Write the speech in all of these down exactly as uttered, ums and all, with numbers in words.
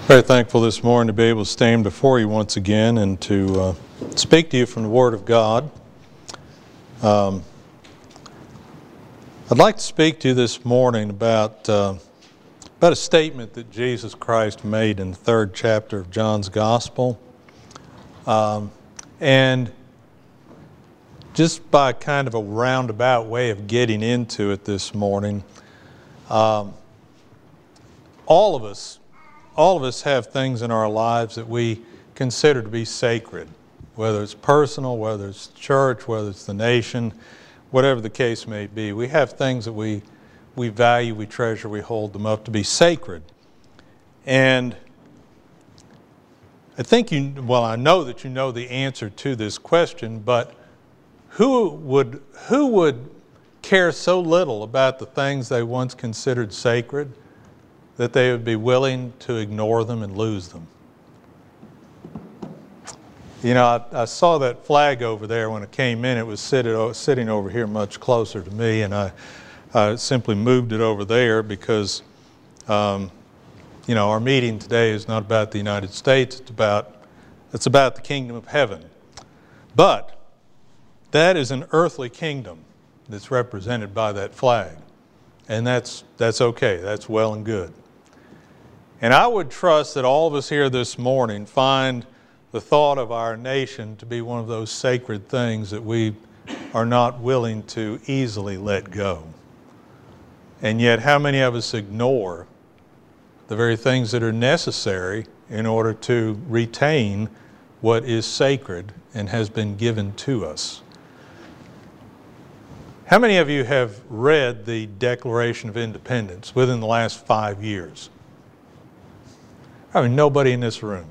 Very thankful this morning to be able to stand before you once again and to uh, speak to you from the Word of God. Um, I'd like to speak to you this morning about, uh, about a statement that Jesus Christ made in the third chapter of John's Gospel. Um, and just by kind of a roundabout way of getting into it this morning, um, all of us All of us have things in our lives that we consider to be sacred, whether it's personal, whether it's church, whether it's the nation, whatever the case may be. We have things that we, we value, we treasure, we hold them up to be sacred. And I think you, well, I know that you know the answer to this question, but who would, who would care so little about the things they once considered sacred that they would be willing to ignore them and lose them? You know, I, I saw that flag over there when it came in. It was sitting, sitting over here much closer to me, and I, I simply moved it over there because, um, you know, our meeting today is not about the United States. It's about, it's about the kingdom of heaven. But that is an earthly kingdom that's represented by that flag. And that's, that's okay. That's well and good. And I would trust that all of us here this morning find the thought of our nation to be one of those sacred things that we are not willing to easily let go. And yet, how many of us ignore the very things that are necessary in order to retain what is sacred and has been given to us? How many of you have read the Declaration of Independence within the last five years? I mean, nobody in this room.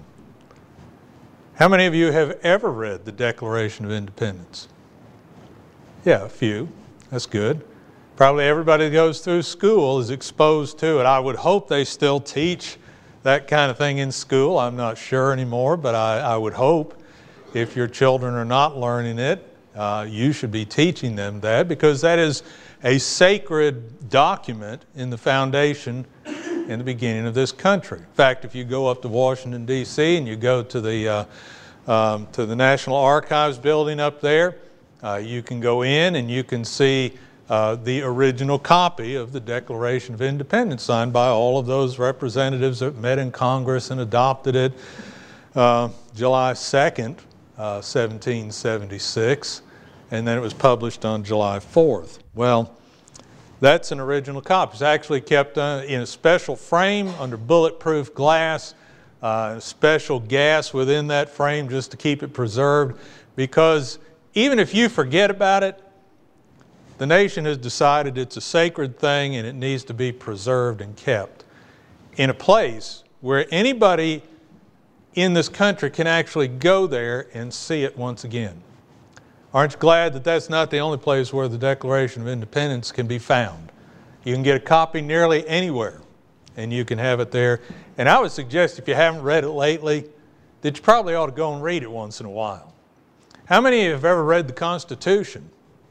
How many of you have ever read the Declaration of Independence? Yeah, a few. That's good. Probably everybody that goes through school is exposed to it. I would hope they still teach that kind of thing in school. I'm not sure anymore, but I, I would hope if your children are not learning it, uh, you should be teaching them that, because that is a sacred document in the foundation in the beginning of this country. In fact, if you go up to Washington, D C and you go to the, uh, um, to the National Archives building up there, uh, you can go in and you can see uh, the original copy of the Declaration of Independence signed by all of those representatives that met in Congress and adopted it uh, July second, uh, seventeen seventy-six, and then it was published on July fourth. Well, that's an original copy. It's actually kept uh, in a special frame under bulletproof glass, uh, special gas within that frame just to keep it preserved, because even if you forget about it, the nation has decided it's a sacred thing and it needs to be preserved and kept in a place where anybody in this country can actually go there and see it once again. Aren't you glad that that's not the only place where the Declaration of Independence can be found? You can get a copy nearly anywhere, and you can have it there. And I would suggest, if you haven't read it lately, that you probably ought to go and read it once in a while. How many of you have ever read the Constitution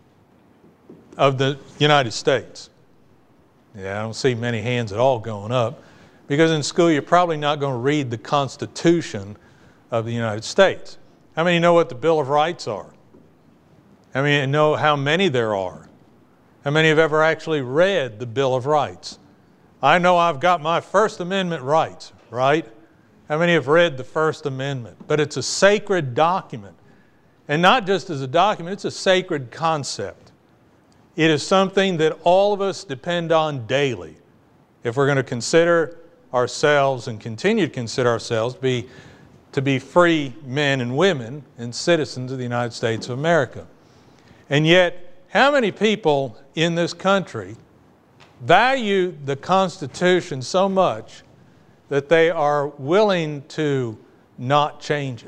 of the United States? Yeah, I don't see many hands at all going up, because in school you're probably not going to read the Constitution of the United States. How many know what the Bill of Rights are? How many know how many there are? How many have ever actually read the Bill of Rights? I know I've got my First Amendment rights, right? How many have read the First Amendment? But it's a sacred document. And not just as a document, it's a sacred concept. It is something that all of us depend on daily if we're going to consider ourselves and continue to consider ourselves to be, to be free men and women and citizens of the United States of America. And yet, how many people in this country value the Constitution so much that they are willing to not change it?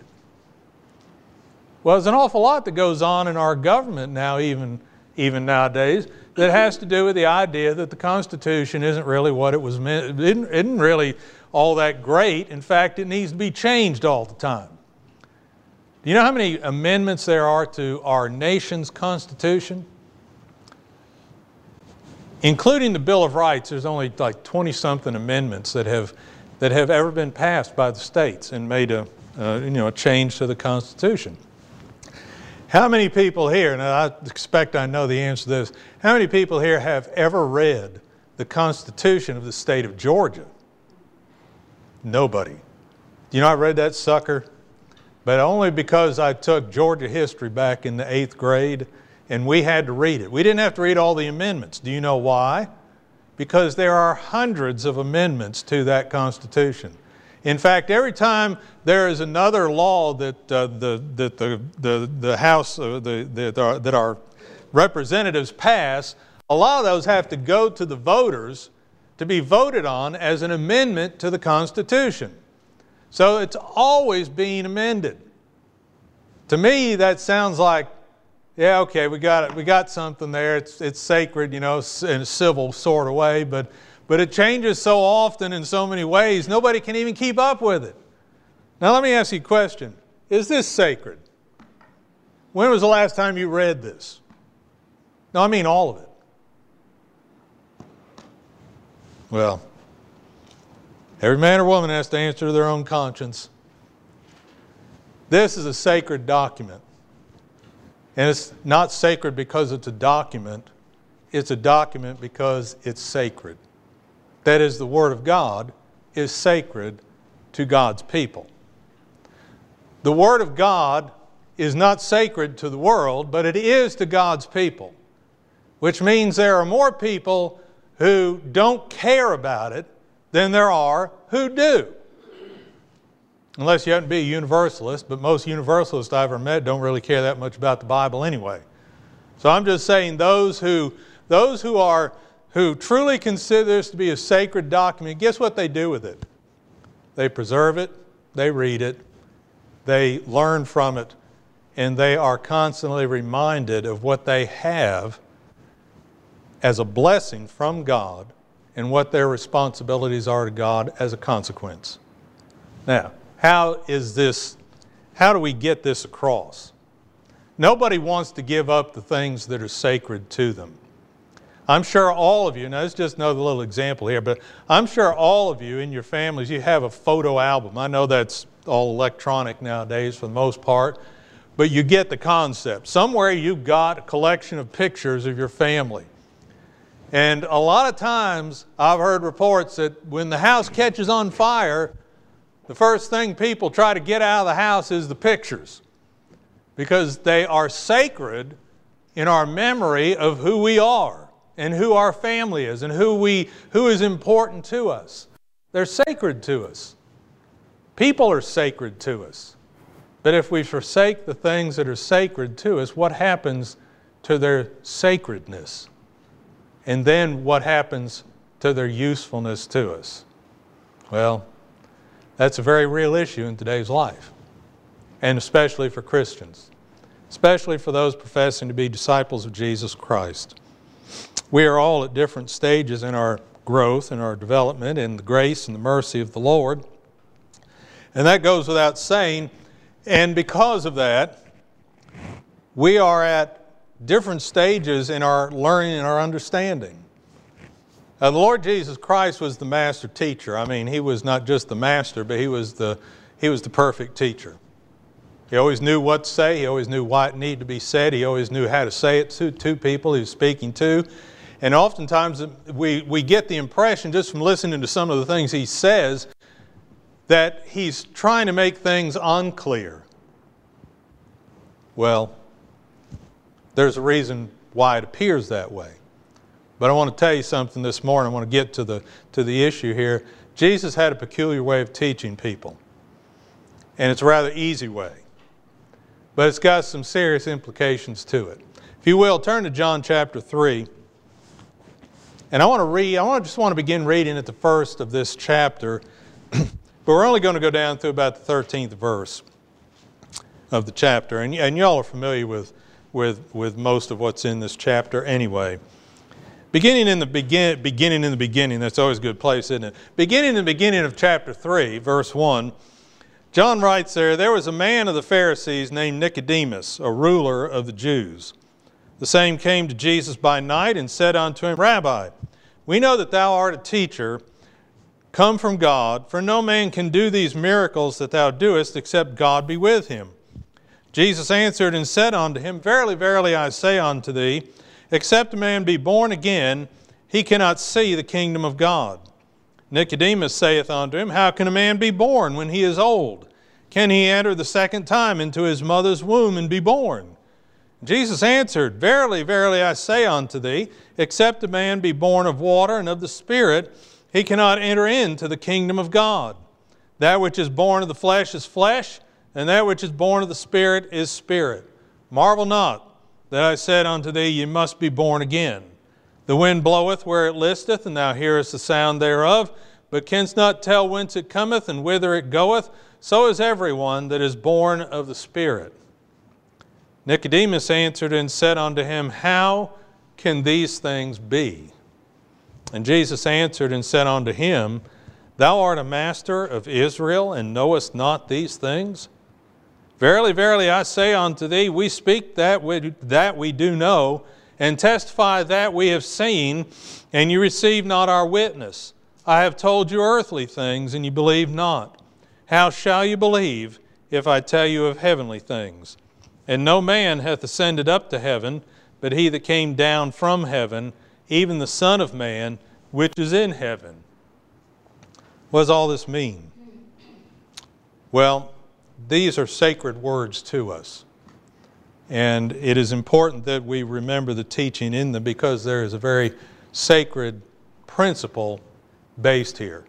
Well, there's an awful lot that goes on in our government now, even, even nowadays, that has to do with the idea that the Constitution isn't really what it was meant, it isn't, isn't really all that great. In fact, it needs to be changed all the time. Do you know how many amendments there are to our nation's Constitution? Including the Bill of Rights, there's only like twenty-something amendments that have that have ever been passed by the states and made a, uh, you know, a change to the Constitution. How many people here, and I expect I know the answer to this, how many people here have ever read the Constitution of the state of Georgia? Nobody. You know, I read that sucker, but only because I took Georgia history back in the eighth grade, and we had to read it. We didn't have to read all the amendments. Do you know why? Because there are hundreds of amendments to that Constitution. In fact, every time there is another law that uh, the, that the, the, the House, uh, the, the, that our representatives pass, a lot of those have to go to the voters to be voted on as an amendment to the Constitution. So it's always being amended. To me, that sounds like, yeah, okay, we got it. We got something there. It's, it's sacred, you know, in a civil sort of way, but, but it changes so often in so many ways, nobody can even keep up with it. Now let me ask you a question. Is this sacred? When was the last time you read this? No, I mean all of it. Well, every man or woman has to answer to their own conscience. This is a sacred document. And it's not sacred because it's a document. It's a document because it's sacred. That is, the Word of God is sacred to God's people. The Word of God is not sacred to the world, but it is to God's people, which means there are more people who don't care about it than there are who do. Unless you happen to be a universalist, but most universalists I've ever met don't really care that much about the Bible anyway. So I'm just saying those who, those who, are, who truly consider this to be a sacred document, guess what they do with it? They preserve it, they read it, they learn from it, and they are constantly reminded of what they have as a blessing from God and what their responsibilities are to God as a consequence. Now, how is this, how do we get this across? Nobody wants to give up the things that are sacred to them. I'm sure all of you, now let's just another little example here, but I'm sure all of you in your families, you have a photo album. I know that's all electronic nowadays for the most part, but you get the concept. Somewhere you've got a collection of pictures of your family. And a lot of times I've heard reports that when the house catches on fire, the first thing people try to get out of the house is the pictures, because they are sacred in our memory of who we are and who our family is and who, we, who is important to us. They're sacred to us. People are sacred to us. But if we forsake the things that are sacred to us, what happens to their sacredness? And then what happens to their usefulness to us? Well, that's a very real issue in today's life, and especially for Christians, especially for those professing to be disciples of Jesus Christ. We are all at different stages in our growth and our development in the grace and the mercy of the Lord, and that goes without saying, and because of that, we are at different stages in our learning and our understanding. Uh, the Lord Jesus Christ was the master teacher. I mean, He was not just the master, but He was the, he was the perfect teacher. He always knew what to say. He always knew why it needed to be said. He always knew how to say it to, to people He was speaking to. And oftentimes we, we get the impression just from listening to some of the things He says that He's trying to make things unclear. Well, there's a reason why it appears that way. But I want to tell you something this morning. I want to get to the, to the issue here. Jesus had a peculiar way of teaching people. And it's a rather easy way. But it's got some serious implications to it. If you will, turn to John chapter three. And I want to read, I want to just want to begin reading at the first of this chapter. But we're only going to go down through about the thirteenth verse of the chapter. And, and y'all are familiar with, with, with most of what's in this chapter anyway. Beginning in the begin, beginning in the beginning, that's always a good place, isn't it? Beginning in the beginning of chapter three, verse one, John writes there, "There was a man of the Pharisees named Nicodemus, a ruler of the Jews. The same came to Jesus by night and said unto him, Rabbi, we know that thou art a teacher come from God, for no man can do these miracles that thou doest, except God be with him. Jesus answered and said unto him, Verily, verily, I say unto thee, except a man be born again, he cannot see the kingdom of God. Nicodemus saith unto him, How can a man be born when he is old? Can he enter the second time into his mother's womb and be born? Jesus answered, Verily, verily, I say unto thee, except a man be born of water and of the Spirit, he cannot enter into the kingdom of God. That which is born of the flesh is flesh, and that which is born of the Spirit is spirit. Marvel not that I said unto thee, Ye must be born again. The wind bloweth where it listeth, and thou hearest the sound thereof, but canst not tell whence it cometh and whither it goeth. So is every one that is born of the Spirit. Nicodemus answered and said unto him, How can these things be? And Jesus answered and said unto him, Thou art a master of Israel, and knowest not these things? Verily, verily, I say unto thee, we speak that we, that we do know, and testify that we have seen, and you receive not our witness. I have told you earthly things, and you believe not. How shall you believe if I tell you of heavenly things? And no man hath ascended up to heaven, but he that came down from heaven, even the Son of Man, which is in heaven. What does all this mean? Well, these are sacred words to us. And it is important that we remember the teaching in them, because there is a very sacred principle based here.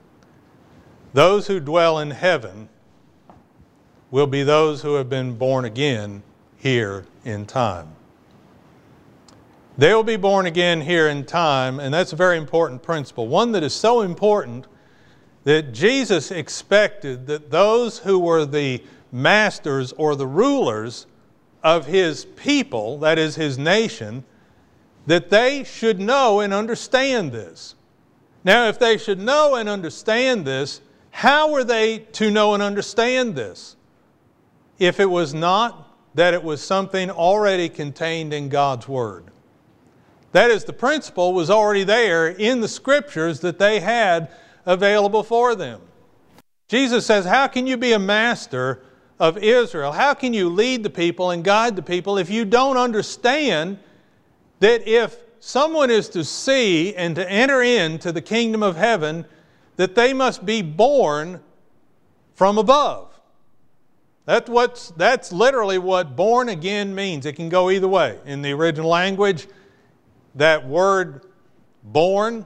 Those who dwell in heaven will be those who have been born again here in time. They will be born again here in time, and that's a very important principle. One that is so important that Jesus expected that those who were the masters or the rulers of His people, that is His nation, that they should know and understand this. Now, if they should know and understand this, how were they to know and understand this? If it was not that it was something already contained in God's Word. That is, the principle was already there in the Scriptures that they had available for them. Jesus says, how can you be a master of Israel? How can you lead the people and guide the people if you don't understand that if someone is to see and to enter into the kingdom of heaven, that they must be born from above? That's, what's, that's literally what born again means. It can go either way. In the original language, that word born,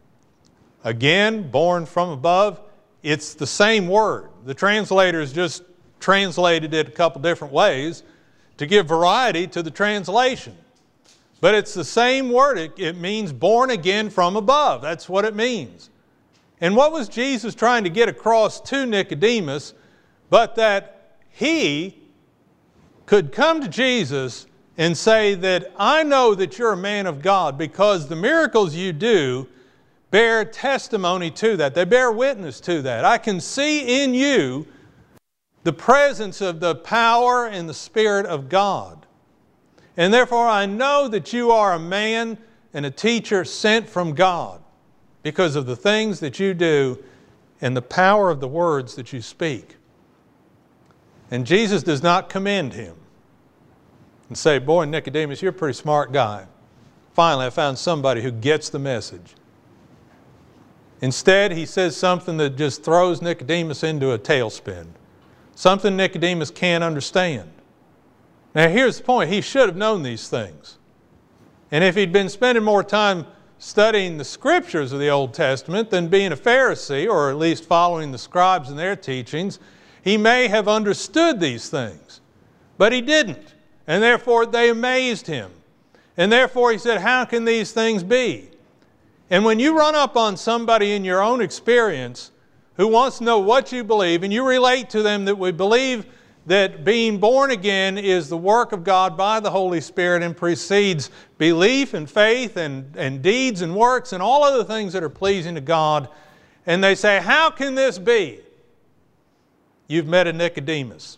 again, born from above, it's the same word. The translators just translated it a couple different ways to give variety to the translation. But it's the same word. It, it means born again from above. That's what it means. And what was Jesus trying to get across to Nicodemus, but that he could come to Jesus and say that I know that you're a man of God because the miracles you do bear testimony to that. They bear witness to that. I can see in you the presence of the power and the Spirit of God. And therefore I know that you are a man and a teacher sent from God because of the things that you do and the power of the words that you speak. And Jesus does not commend him and say, boy, Nicodemus, you're a pretty smart guy. Finally, I found somebody who gets the message. Instead, he says something that just throws Nicodemus into a tailspin. Something Nicodemus can't understand. Now, here's the point. He should have known these things. And if he'd been spending more time studying the Scriptures of the Old Testament than being a Pharisee, or at least following the scribes and their teachings, he may have understood these things. But he didn't. And therefore, they amazed him. And therefore, he said, how can these things be? And when you run up on somebody in your own experience who wants to know what you believe, and you relate to them that we believe that being born again is the work of God by the Holy Spirit and precedes belief and faith and, and deeds and works and all other things that are pleasing to God, and they say, how can this be? You've met a Nicodemus.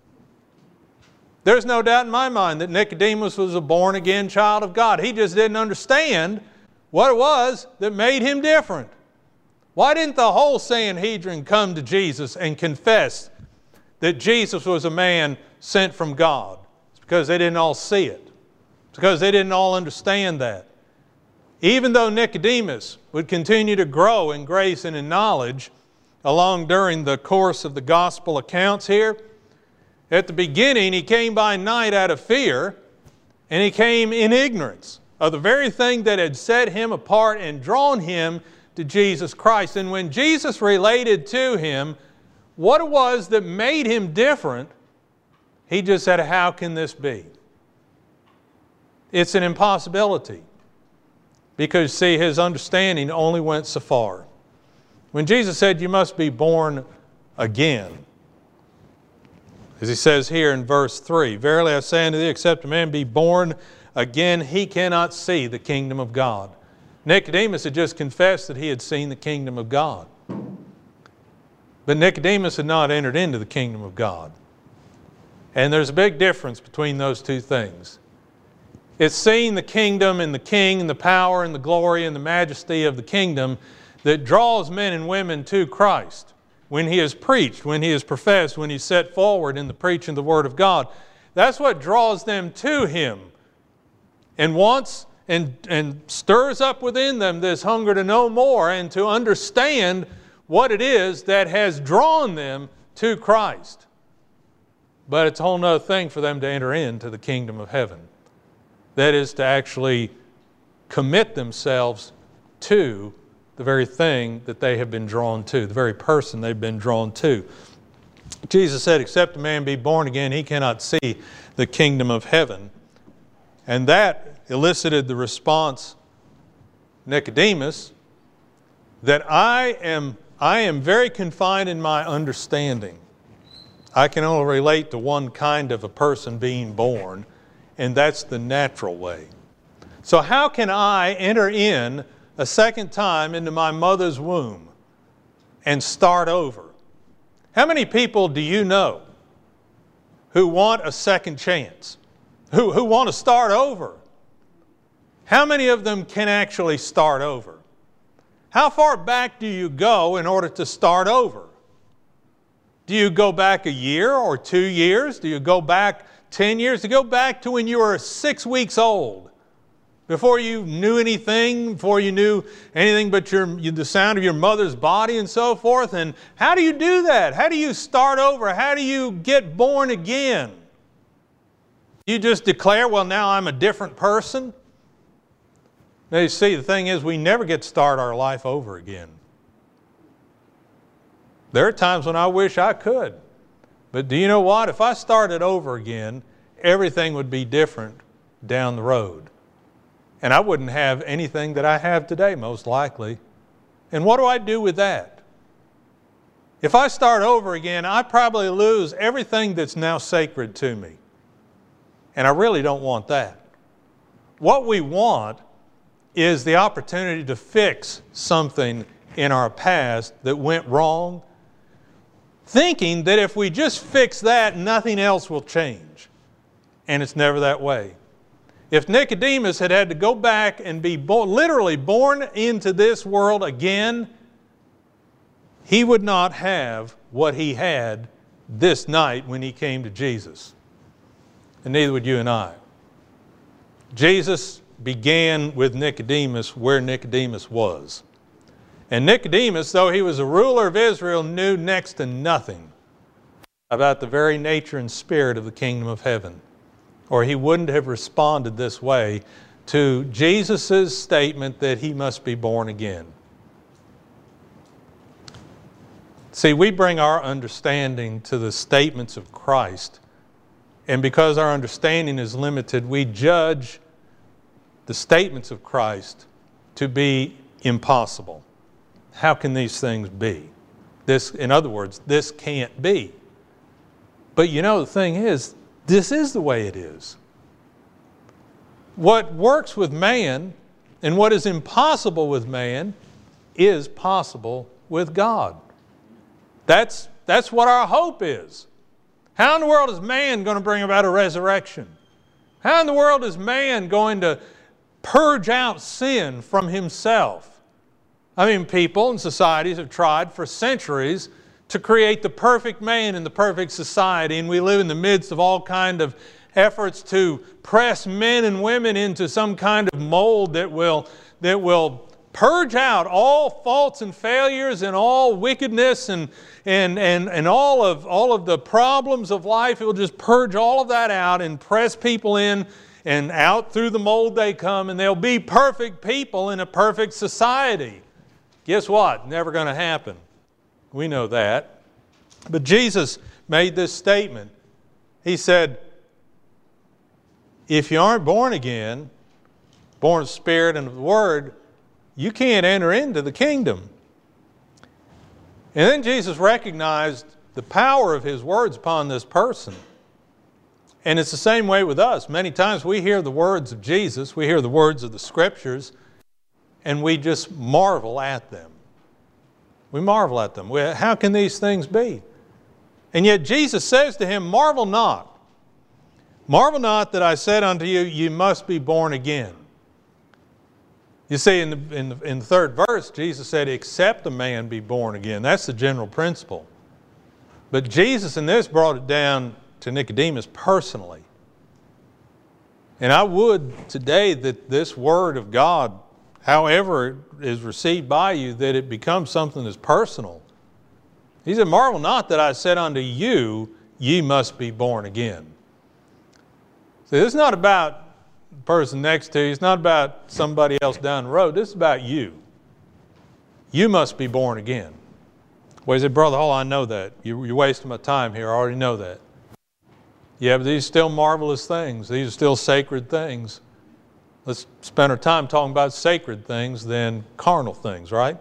There's no doubt in my mind that Nicodemus was a born-again child of God. He just didn't understand what it was that made him different. Why didn't the whole Sanhedrin come to Jesus and confess that Jesus was a man sent from God? It's because they didn't all see it. It's because they didn't all understand that. Even though Nicodemus would continue to grow in grace and in knowledge along during the course of the gospel accounts here, at the beginning he came by night out of fear, and he came in ignorance of the very thing that had set him apart and drawn him to Jesus Christ. And when Jesus related to him what it was that made him different, he just said, how can this be? It's an impossibility. Because, see, his understanding only went so far. When Jesus said, you must be born again, as he says here in verse three, verily I say unto thee, except a man be born again, he cannot see the kingdom of God. Nicodemus had just confessed that he had seen the kingdom of God. But Nicodemus had not entered into the kingdom of God. And there's a big difference between those two things. It's seeing the kingdom and the king and the power and the glory and the majesty of the kingdom that draws men and women to Christ. When He is preached, when He is professed, when He's set forward in the preaching of the Word of God, that's what draws them to Him and wants and, and stirs up within them this hunger to know more and to understand what it is that has drawn them to Christ. But it's a whole other thing for them to enter into the kingdom of heaven. That is to actually commit themselves to the very thing that they have been drawn to, the very person they've been drawn to. Jesus said, except a man be born again, he cannot see the kingdom of heaven. And that elicited the response, Nicodemus, that I am, I am very confined in my understanding. I can only relate to one kind of a person being born, and that's the natural way. So how can I enter in a second time into my mother's womb and start over? How many people do you know who want a second chance, who, who want to start over? How many of them can actually start over? How far back do you go in order to start over? Do you go back a year or two years? Do you go back ten years? Do you go back to when you were six weeks old? Before you knew anything, before you knew anything but your, the sound of your mother's body and so forth. And how do you do that? How do you start over? How do you get born again? You just declare, well, now I'm a different person? Now you see, the thing is, we never get to start our life over again. There are times when I wish I could. But do you know what? If I started over again, everything would be different down the road. And I wouldn't have anything that I have today, most likely. And what do I do with that? If I start over again, I probably lose everything that's now sacred to me. And I really don't want that. What we want is the opportunity to fix something in our past that went wrong, thinking that if we just fix that, nothing else will change. And it's never that way. If Nicodemus had had to go back and be bo- literally born into this world again, he would not have what he had this night when he came to Jesus. And neither would you and I. Jesus began with Nicodemus where Nicodemus was. And Nicodemus, though he was a ruler of Israel, knew next to nothing about the very nature and spirit of the kingdom of heaven, or he wouldn't have responded this way to Jesus' statement that he must be born again. See, we bring our understanding to the statements of Christ, and because our understanding is limited, we judge the statements of Christ to be impossible. How can these things be? This, in other words, this can't be. But you know, the thing is, this is the way it is. What works with man and what is impossible with man is possible with God. That's, that's what our hope is. How in the world is man going to bring about a resurrection? How in the world is man going to purge out sin from himself? I mean, people and societies have tried for centuries to create the perfect man in the perfect society, and we live in the midst of all kind of efforts to press men and women into some kind of mold that will, that will purge out all faults and failures and all wickedness and, and, and, and all, of, all of the problems of life. It will just purge all of that out and press people in, and out through the mold they come, and they'll be perfect people in a perfect society. Guess what? Never going to happen. We know that. But Jesus made this statement. He said, if you aren't born again, born of the Spirit and of the Word, you can't enter into the kingdom. And then Jesus recognized the power of His words upon this person. And it's the same way with us. Many times we hear the words of Jesus, we hear the words of the Scriptures, and we just marvel at them. We marvel at them. We, how can these things be? And yet Jesus says to him, marvel not. Marvel not that I said unto you, you must be born again. You see, in the, in the, in the third verse, Jesus said, except a man be born again. That's the general principle. But Jesus in this brought it down to Nicodemus personally. And I would today that this Word of God, however it is received by you, that it becomes something that's personal. He said, marvel not that I said unto you, ye must be born again. See, this is not about the person next to you. It's not about somebody else down the road. This is about you. You must be born again. Well, he said, Brother Hall, I know that. You, you're wasting my time here. I already know that. Yeah, but these are still marvelous things. These are still sacred things. Let's spend our time talking about sacred things than carnal things, right?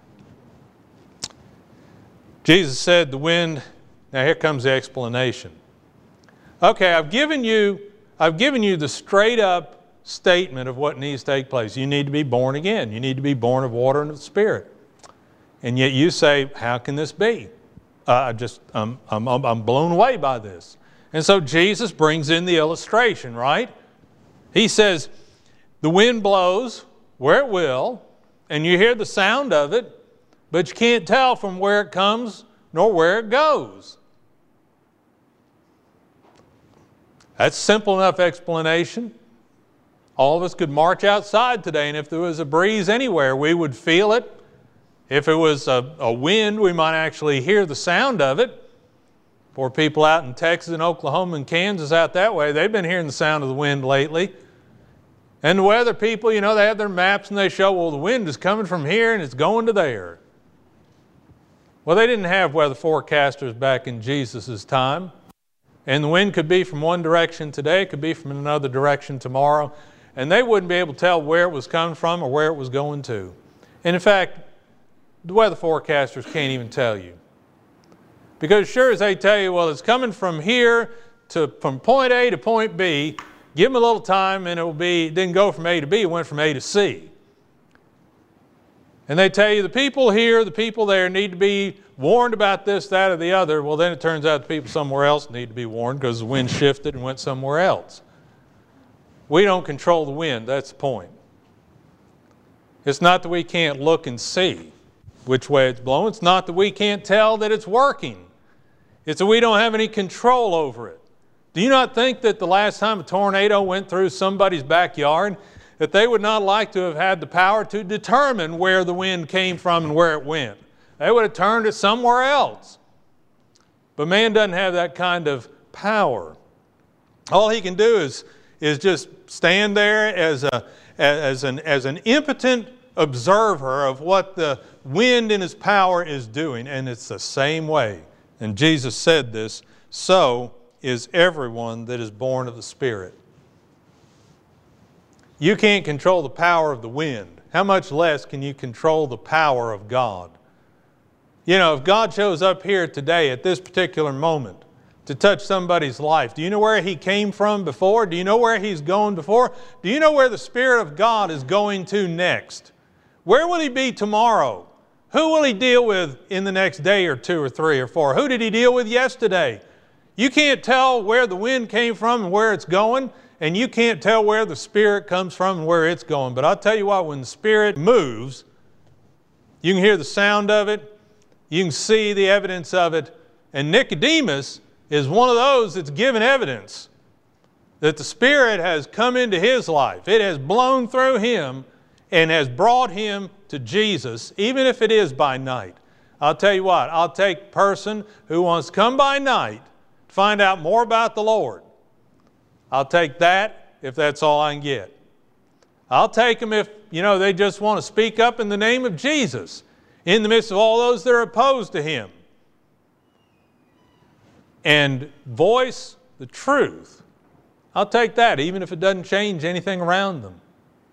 Jesus said the wind, now here comes the explanation. Okay, I've given you, I've given you the straight up statement of what needs to take place. You need to be born again. You need to be born of water and of the Spirit. And yet you say, how can this be? Uh, I just, I'm, I'm, I'm blown away by this. And so Jesus brings in the illustration, right? He says, the wind blows where it will, and you hear the sound of it, but you can't tell from where it comes nor where it goes. That's a simple enough explanation. All of us could march outside today, and if there was a breeze anywhere, we would feel it. If it was a, a wind, we might actually hear the sound of it. For people out in Texas and Oklahoma and Kansas out that way, they've been hearing the sound of the wind lately. And the weather people, you know, they have their maps and they show, well, the wind is coming from here and it's going to there. Well, they didn't have weather forecasters back in Jesus' time. And the wind could be from one direction today, it could be from another direction tomorrow. And they wouldn't be able to tell where it was coming from or where it was going to. And in fact, the weather forecasters can't even tell you. Because sure as they tell you, well, it's coming from here to from point A to point B, give them a little time and it will be, it didn't go from A to B, it went from A to C. And they tell you the people here, the people there need to be warned about this, that, or the other. Well, then it turns out the people somewhere else need to be warned because the wind shifted and went somewhere else. We don't control the wind, that's the point. It's not that we can't look and see which way it's blowing. It's not that we can't tell that it's working. It's that we don't have any control over it. Do you not think that the last time a tornado went through somebody's backyard, that they would not like to have had the power to determine where the wind came from and where it went? They would have turned it somewhere else. But man doesn't have that kind of power. All he can do is, is just stand there as, a, as, an, as an impotent observer of what the wind in his power is doing. And it's the same way. And Jesus said this, so is everyone that is born of the Spirit. You can't control the power of the wind. How much less can you control the power of God? You know, if God shows up here today at this particular moment to touch somebody's life, do you know where He came from before? Do you know where He's going before? Do you know where the Spirit of God is going to next? Where will He be tomorrow? Who will He deal with in the next day or two or three or four? Who did He deal with yesterday? You can't tell where the wind came from and where it's going, and you can't tell where the Spirit comes from and where it's going. But I'll tell you what, when the Spirit moves, You can hear the sound of it. You can see the evidence of it. And Nicodemus is one of those that's given evidence that the Spirit has come into his life. It has blown through him and has brought him to Jesus, even if it is by night. I'll tell you what, I'll take a person who wants to come by night to find out more about the Lord. I'll take that if that's all I can get. I'll take them if, you know, they just want to speak up in the name of Jesus in the midst of all those that are opposed to Him and voice the truth. I'll take that even if it doesn't change anything around them.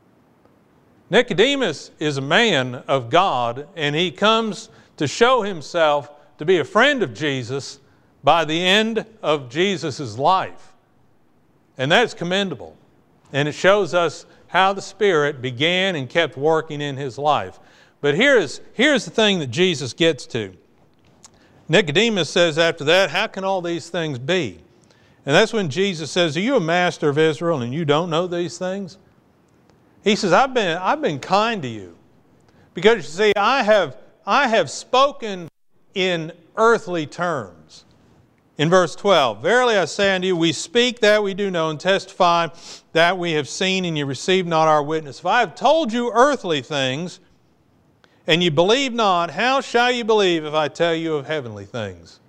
Nicodemus is a man of God, and he comes to show himself to be a friend of Jesus by the end of Jesus' life. And that's commendable. And it shows us how the Spirit began and kept working in his life. But here's, here's the thing that Jesus gets to. Nicodemus says after that, how can all these things be? And that's when Jesus says, are you a master of Israel and you don't know these things? He says, I've been, I've been kind to you. Because you see, I have, I have spoken in earthly terms. In verse twelve, verily I say unto you, we speak that we do know and testify that we have seen, and you receive not our witness. If I have told you earthly things, and you believe not, how shall you believe if I tell you of heavenly things?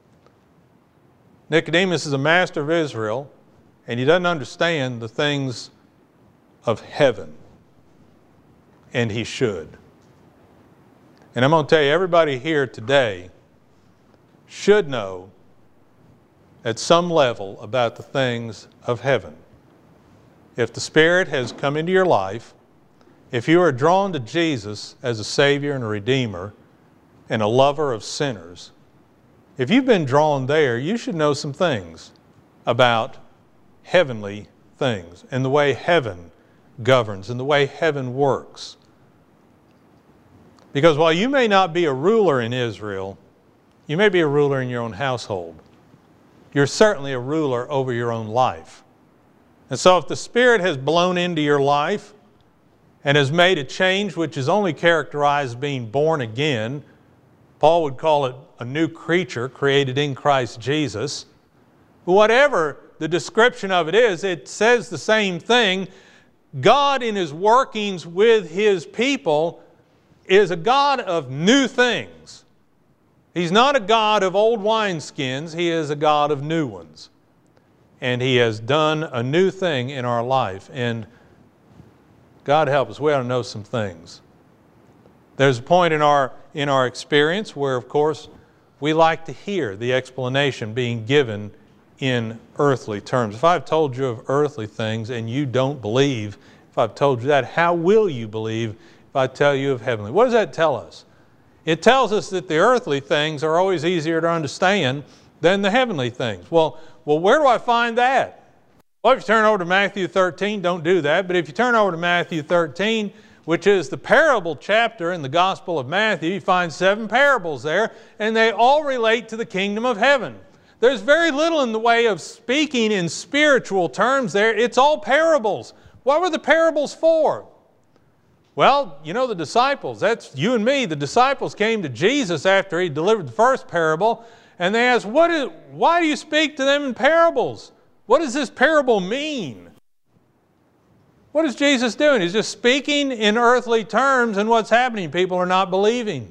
Nicodemus is a master of Israel, and he doesn't understand the things of heaven. And he should. And I'm going to tell you, everybody here today should know at some level about the things of heaven. If the Spirit has come into your life, if you are drawn to Jesus as a Savior and a Redeemer and a lover of sinners, if you've been drawn there, you should know some things about heavenly things and the way heaven governs and the way heaven works. Because while you may not be a ruler in Israel, you may be a ruler in your own household. You're certainly a ruler over your own life. And so if the Spirit has blown into your life and has made a change which is only characterized as being born again, Paul would call it a new creature created in Christ Jesus. Whatever the description of it is, it says the same thing. God in His workings with His people is a God of new things. He's not a God of old wineskins. He is a God of new ones. And He has done a new thing in our life. And God help us, we ought to know some things. There's a point in our, in our experience where, of course, we like to hear the explanation being given in earthly terms. If I've told you of earthly things and you don't believe, if I've told you that, how will you believe if I tell you of heavenly? What does that tell us? It tells us that the earthly things are always easier to understand than the heavenly things. Well, well, where do I find that? Well, if you turn over to Matthew thirteen, don't do that, but if you turn over to Matthew thirteen, which is the parable chapter in the Gospel of Matthew, you find seven parables there, and they all relate to the kingdom of heaven. There's very little in the way of speaking in spiritual terms there. It's all parables. What were the parables for? Well, you know the disciples, that's you and me. The disciples came to Jesus after He delivered the first parable, and they asked, what is, why do you speak to them in parables? What does this parable mean? What is Jesus doing? He's just speaking in earthly terms, and what's happening? People are not believing.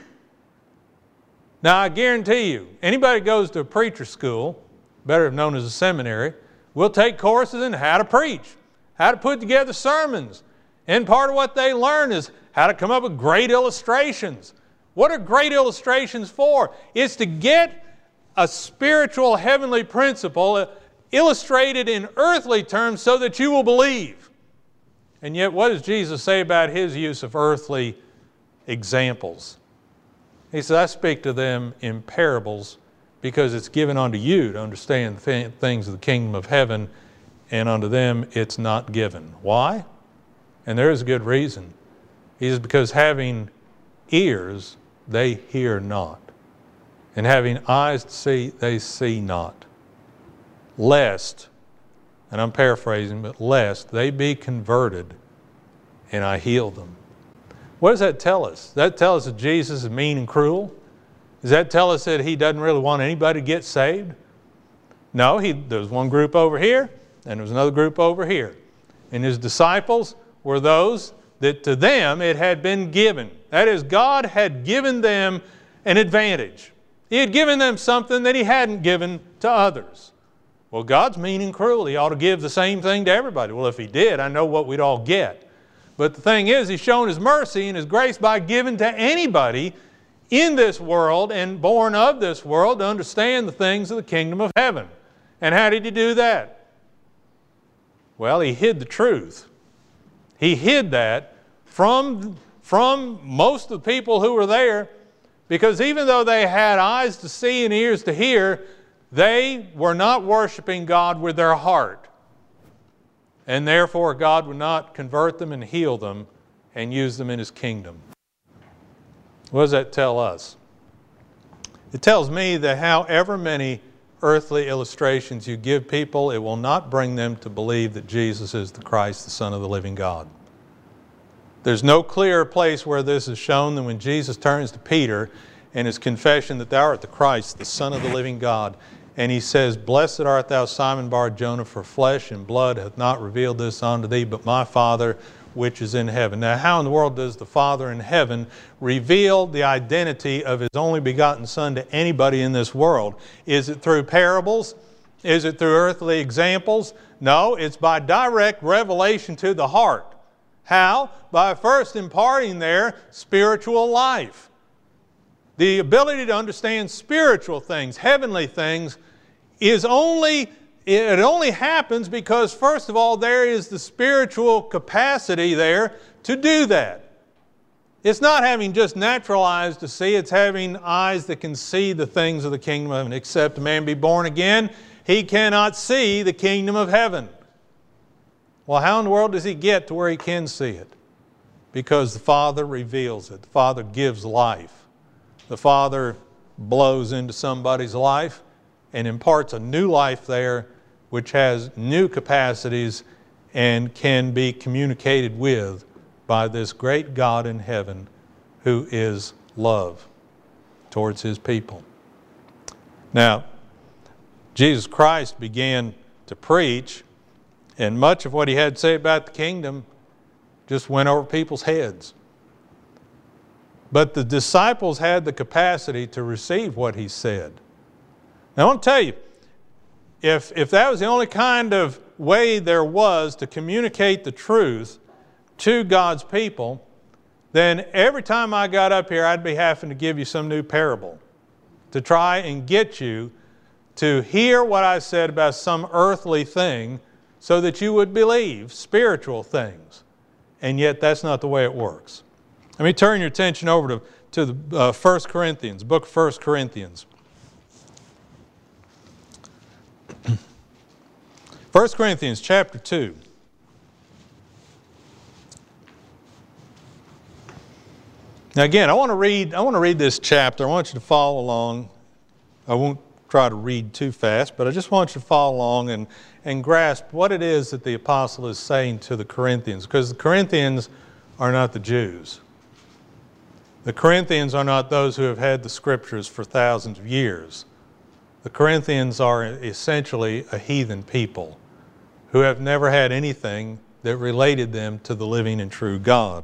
Now, I guarantee you, anybody who goes to a preacher school, better known as a seminary, will take courses in how to preach, how to put together sermons. And part of what they learn is how to come up with great illustrations. What are great illustrations for? It's to get a spiritual heavenly principle illustrated in earthly terms so that you will believe. And yet, what does Jesus say about His use of earthly examples? He says, I speak to them in parables because it's given unto you to understand the things of the kingdom of heaven, and unto them it's not given. Why? And there is a good reason. He says, because having ears, they hear not. And having eyes to see, they see not. Lest, and I'm paraphrasing, but lest they be converted and I heal them. What does that tell us? Does that tell us that Jesus is mean and cruel? Does that tell us that He doesn't really want anybody to get saved? No, he, there was one group over here, and there was another group over here. And His disciples were those that to them it had been given. That is, God had given them an advantage. He had given them something that He hadn't given to others. Well, God's mean and cruel. He ought to give the same thing to everybody. Well, if He did, I know what we'd all get. But the thing is, He's shown His mercy and His grace by giving to anybody in this world and born of this world to understand the things of the kingdom of heaven. And how did He do that? Well, He hid the truth. He hid that from, from most of the people who were there, because even though they had eyes to see and ears to hear, they were not worshiping God with their heart. And therefore God would not convert them and heal them and use them in His kingdom. What does that tell us? It tells me that however many earthly illustrations you give people, it will not bring them to believe that Jesus is the Christ, the Son of the living God. There's no clearer place where this is shown than when Jesus turns to Peter in His confession that thou art the Christ, the Son of the living God. And He says, Blessed art thou, Simon Bar-Jonah, for flesh and blood hath not revealed this unto thee, but my Father which is in heaven. Now, how in the world does the Father in heaven reveal the identity of His only begotten Son to anybody in this world? Is it through parables? Is it through earthly examples? No, it's by direct revelation to the heart. How? By first imparting their spiritual life. The ability to understand spiritual things, heavenly things, is only, it only happens because, first of all, there is the spiritual capacity there to do that. It's not having just natural eyes to see, it's having eyes that can see the things of the kingdom of heaven. Except a man be born again, he cannot see the kingdom of heaven. Well, how in the world does he get to where he can see it? Because the Father reveals it. The Father gives life. The Father blows into somebody's life and imparts a new life there which has new capacities and can be communicated with by this great God in heaven who is love towards His people. Now, Jesus Christ began to preach, and much of what He had to say about the kingdom just went over people's heads. But the disciples had the capacity to receive what He said. Now I want to tell you, if, if that was the only kind of way there was to communicate the truth to God's people, then every time I got up here I'd be having to give you some new parable to try and get you to hear what I said about some earthly thing so that you would believe spiritual things. And yet that's not the way it works. Let me turn your attention over to, to the uh, First Corinthians, book of First Corinthians. First Corinthians chapter two. Now again, I want to read, I want to read this chapter. I want you to follow along. I won't try to read too fast, but I just want you to follow along and, and grasp what it is that the apostle is saying to the Corinthians, because the Corinthians are not the Jews. The Corinthians are not those who have had the Scriptures for thousands of years. The Corinthians are essentially a heathen people who have never had anything that related them to the living and true God.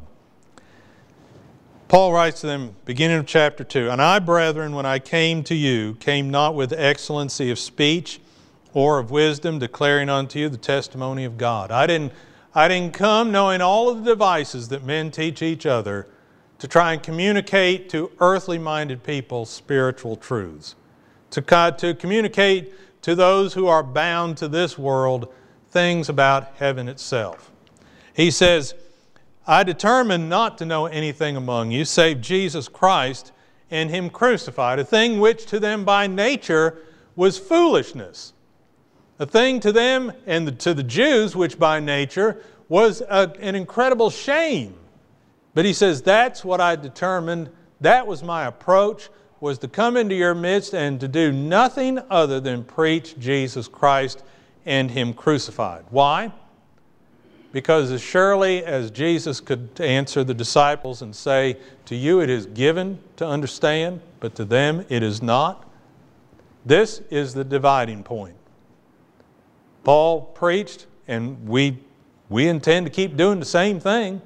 Paul writes to them, beginning of chapter two, And I, brethren, when I came to you, came not with excellency of speech or of wisdom, declaring unto you the testimony of God. I didn't, I didn't come knowing all of the devices that men teach each other to try and communicate to earthly-minded people spiritual truths, to, to communicate to those who are bound to this world things about heaven itself. He says, I determined not to know anything among you save Jesus Christ and Him crucified, a thing which to them by nature was foolishness, a thing to them and to the Jews which by nature was a, an incredible shame. But he says, that's what I determined, that was my approach, was to come into your midst and to do nothing other than preach Jesus Christ and Him crucified. Why? Because as surely as Jesus could answer the disciples and say, to you it is given to understand, but to them it is not, this is the dividing point. Paul preached, and we, we intend to keep doing the same thing.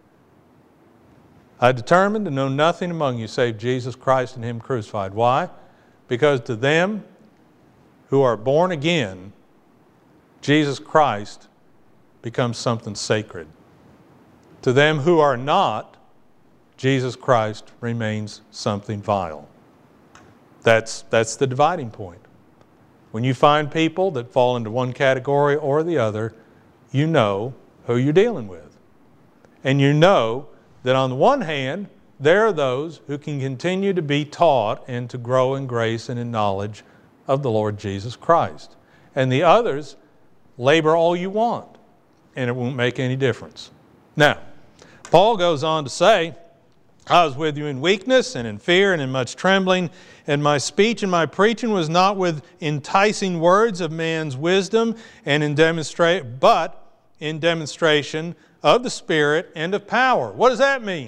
I determined to know nothing among you save Jesus Christ and Him crucified. Why? Because to them who are born again, Jesus Christ becomes something sacred. To them who are not, Jesus Christ remains something vile. That's, that's the dividing point. When you find people that fall into one category or the other, you know who you're dealing with. And you know that on the one hand, there are those who can continue to be taught and to grow in grace and in knowledge of the Lord Jesus Christ. And the others, labor all you want, and it won't make any difference. Now, Paul goes on to say, I was with you in weakness and in fear and in much trembling, and my speech and my preaching was not with enticing words of man's wisdom, and in demonstrate, but in demonstration of the Spirit and of power. What does that mean?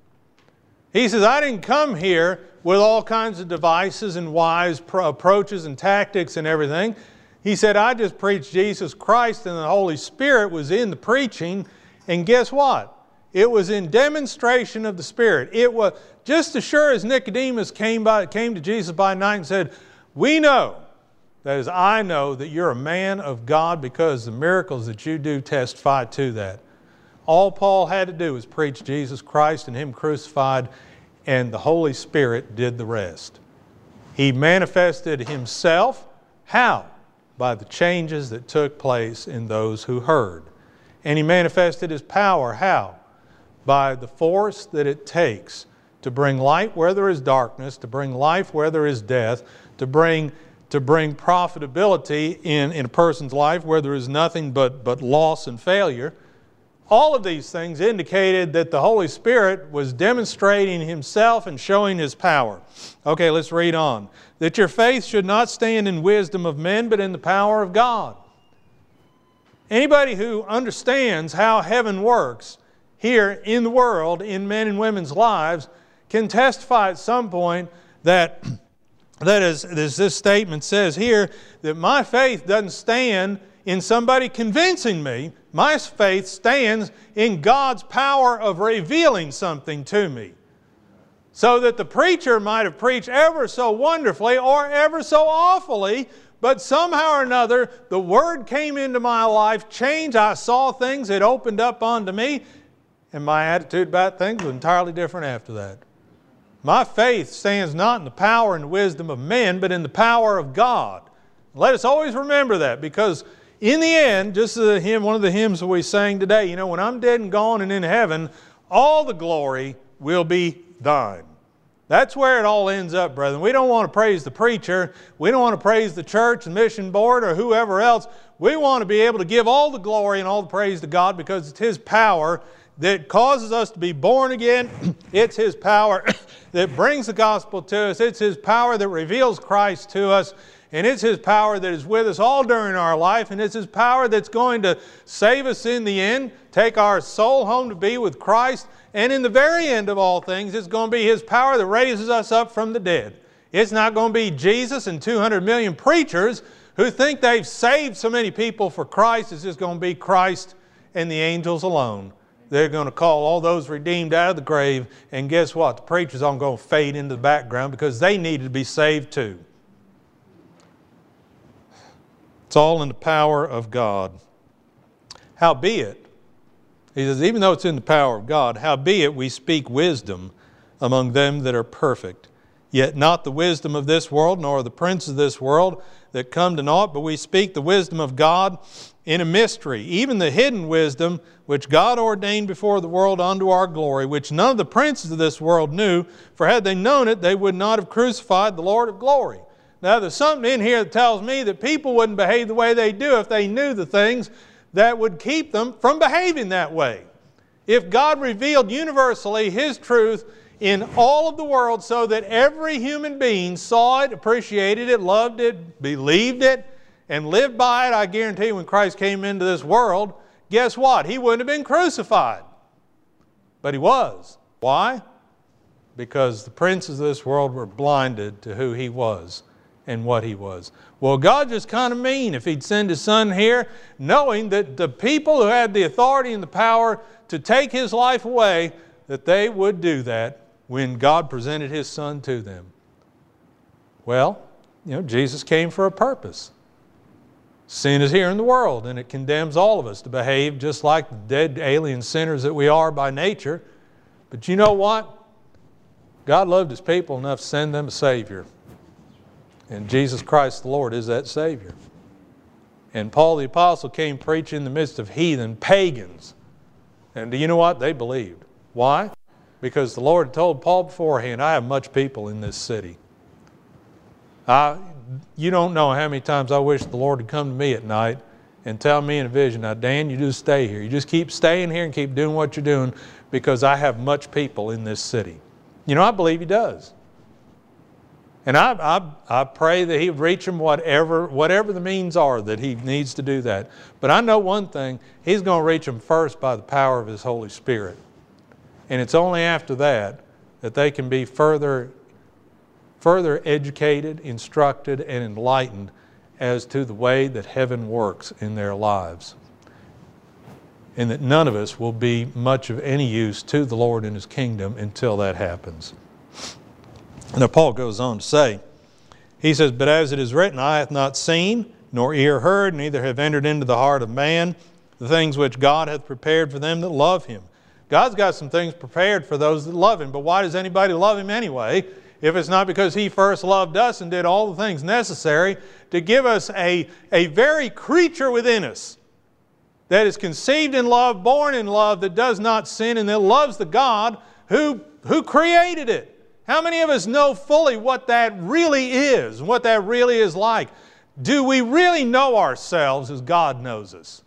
He says, I didn't come here with all kinds of devices and wise pro- approaches and tactics and everything. He said, I just preached Jesus Christ, and the Holy Spirit was in the preaching, and guess what? It was in demonstration of the Spirit. It was just as sure as Nicodemus came, by, came to Jesus by night and said, we know, that is, I know that you're a man of God because the miracles that you do testify to that. All Paul had to do was preach Jesus Christ and Him crucified, and the Holy Spirit did the rest. He manifested Himself. How? By the changes that took place in those who heard. And He manifested His power. How? By the force that it takes to bring light where there is darkness, to bring life where there is death, to bring, to bring profitability in, in a person's life where there is nothing but, but loss and failure. All of these things indicated that the Holy Spirit was demonstrating Himself and showing His power. Okay, let's read on. That your faith should not stand in wisdom of men, but in the power of God. Anybody who understands how heaven works here in the world, in men and women's lives, can testify at some point that, that is, as this statement says here, that my faith doesn't stand in somebody convincing me. My faith stands in God's power of revealing something to me. So that the preacher might have preached ever so wonderfully or ever so awfully, but somehow or another the Word came into my life, changed, I saw things, it opened up onto me, and my attitude about things was entirely different after that. My faith stands not in the power and wisdom of men, but in the power of God. Let us always remember that, because in the end, just as a hymn, one of the hymns that we sang today, you know, when I'm dead and gone and in heaven, all the glory will be thine. That's where it all ends up, brethren. We don't want to praise the preacher. We don't want to praise the church, the mission board, or whoever else. We want to be able to give all the glory and all the praise to God because it's His power that causes us to be born again. It's His power that brings the gospel to us. It's His power that reveals Christ to us. And it's His power that is with us all during our life. And it's His power that's going to save us in the end, take our soul home to be with Christ. And in the very end of all things, it's going to be His power that raises us up from the dead. It's not going to be Jesus and two hundred million preachers who think they've saved so many people for Christ. It's just going to be Christ and the angels alone. They're going to call all those redeemed out of the grave. And guess what? The preachers aren't going to fade into the background because they needed to be saved too. It's all in the power of God. Howbeit, he says, even though it's in the power of God, howbeit we speak wisdom among them that are perfect, yet not the wisdom of this world, nor the prince of this world that come to naught, but we speak the wisdom of God in a mystery, even the hidden wisdom which God ordained before the world unto our glory, which none of the princes of this world knew, for had they known it, they would not have crucified the Lord of glory. Now, there's something in here that tells me that people wouldn't behave the way they do if they knew the things that would keep them from behaving that way. If God revealed universally His truth in all of the world so that every human being saw it, appreciated it, loved it, believed it, and lived by it, I guarantee when Christ came into this world, guess what? He wouldn't have been crucified. But He was. Why? Because the princes of this world were blinded to who He was and what He was. Well, God just kind of mean if He'd send His Son here, knowing that the people who had the authority and the power to take His life away, that they would do that when God presented His Son to them. Well, you know, Jesus came for a purpose. Sin is here in the world, and it condemns all of us to behave just like the dead alien sinners that we are by nature. But you know what? God loved His people enough to send them a Savior. And Jesus Christ the Lord is that Savior. And Paul the Apostle came preaching in the midst of heathen, pagans. And do you know what? They believed. Why? Because the Lord told Paul beforehand, I have much people in this city. I, you don't know how many times I wish the Lord would come to me at night and tell me in a vision, now Dan, you just stay here. You just keep staying here and keep doing what you're doing because I have much people in this city. You know, I believe He does. And I, I, I pray that He would reach them whatever, whatever the means are that He needs to do that. But I know one thing, He's going to reach them first by the power of His Holy Spirit. And it's only after that that they can be further, further educated, instructed, and enlightened as to the way that heaven works in their lives. And that none of us will be much of any use to the Lord and His kingdom until that happens. Now Paul goes on to say, he says, but as it is written, eye hath not seen, nor ear heard, neither have entered into the heart of man the things which God hath prepared for them that love Him. God's got some things prepared for those that love Him, but why does anybody love Him anyway if it's not because He first loved us and did all the things necessary to give us a, a very creature within us that is conceived in love, born in love, that does not sin, and that loves the God who, who created it. How many of us know fully what that really is, what that really is like? Do we really know ourselves as God knows us?